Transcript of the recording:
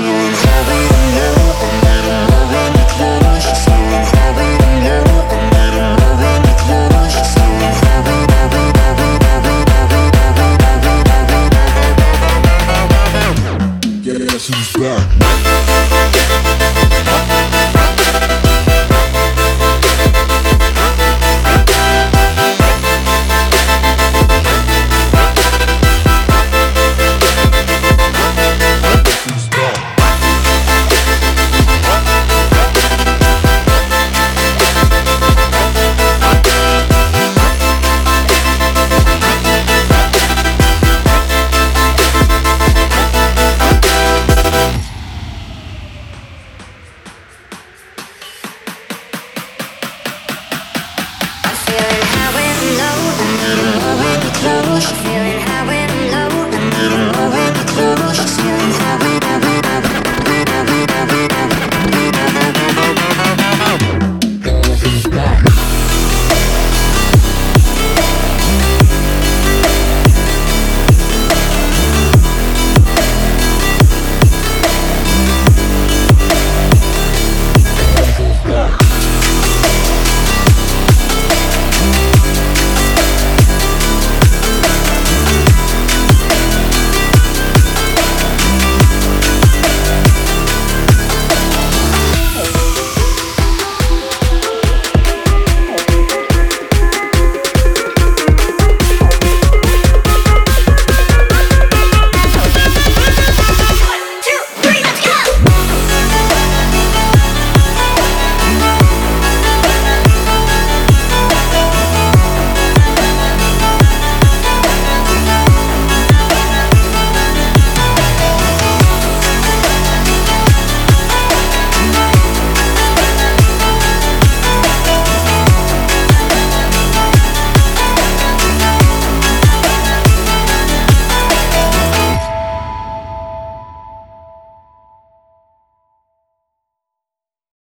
feeling heavy and low. I need a more when you close. You're feeling heavy and low. I need a more when you close. You're feeling heavy, heavy, heavy, heavy, heavy, heavy, heavy, heavy, heavy, heavy. Guess who's back?